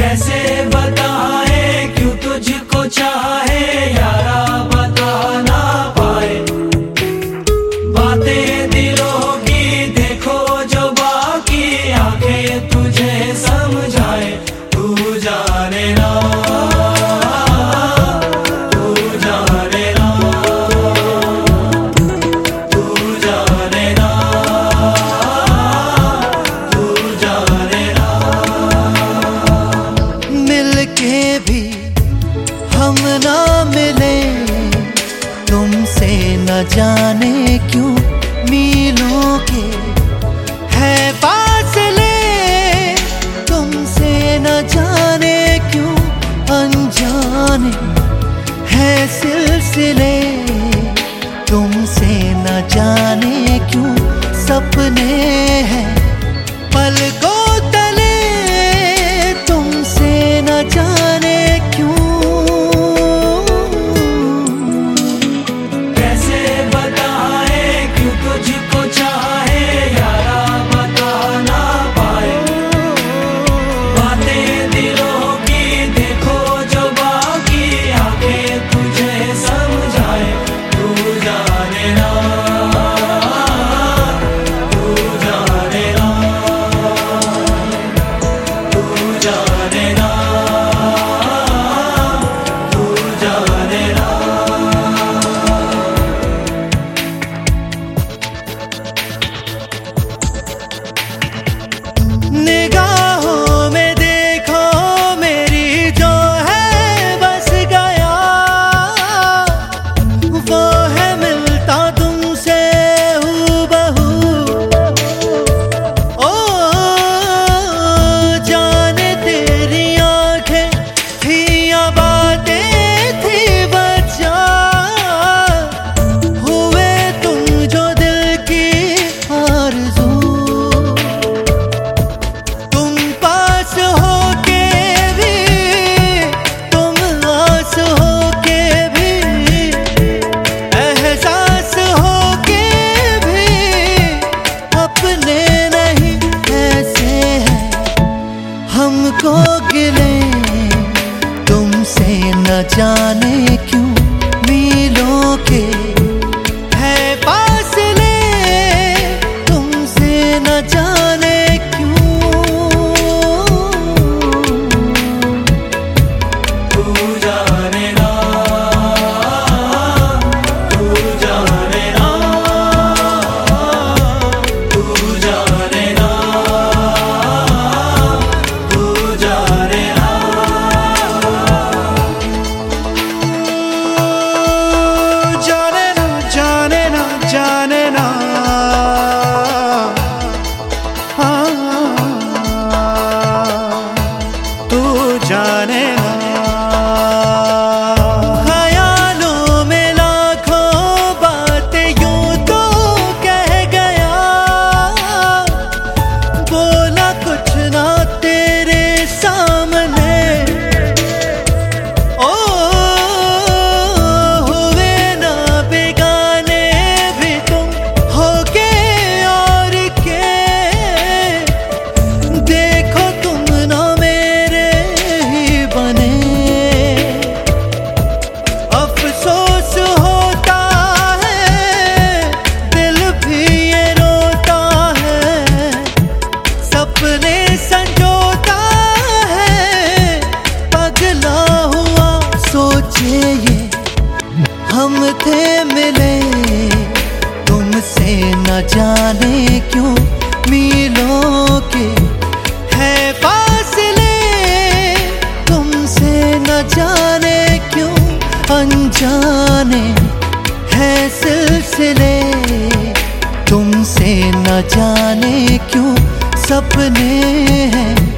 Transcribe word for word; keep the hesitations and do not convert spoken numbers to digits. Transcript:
कैसे बताए क्यों तुझको चाहे यारा, बता ना पाए बातें दिलों की, देखो जो बाकी आंखें तुझे समझाए। तू जाने ना, तू जाने ना, तू जाने ना, तू जाने ना। मिलके भी हम ना मिले, तुमसे न जाने क्यों मीलों के है फासले, तुमसे न जाने क्यों अनजाने है सिलसिले, तुमसे न जाने क्यों सपने हैं पलकों तले, तुमसे न जाने क्यों। कैसे बताए क्यों तुझको चाहे यारा, बता ना पाए बातें दिलों की, देखो जो बाकी आंखें तुझे समझाए। तू जाने ना, तू जाने ना, तू जाने ना, तू जाने ना। निगाहों में देखो मेरी जो है बस गया, वो है मिलता तुमसे हूबहू। ओ जाने तेरी आंखें थी या बातें थी बचा, हुए तुम जो दिल की आरज़ू। तुम पास होके भी, तुम आस होके भी, एहसास होके भी, अपने नहीं ऐसे हैं हमको गिले, तुमसे न जाने क्यों मीलों के है फासले, तुमसे न जाने क्यों। तू जाने ना, तू जाने ना, तू जाने ना, तू जाने ना। जाने ना, जाने ना, जाने ना, हाँ, तू जाने ना। ख्यालों में लाखों बातें यूं तो कह गया, बोला कुछ ना तेरे सामने। ओ हुए ना बेगाने भी तुम होके और के, देखो तुम ना मेरे ही बने। अफसोस होता है, दिल भी ये रोता है, सपने संजोता है, पगला हुआ सोचे ये हम थे मिले, तुमसे न जाने क्यों मीलों के है फासले, तुमसे न जाने क्यों अनजाने है सिलसिले, तुमसे न जाने क्यों सपने हैं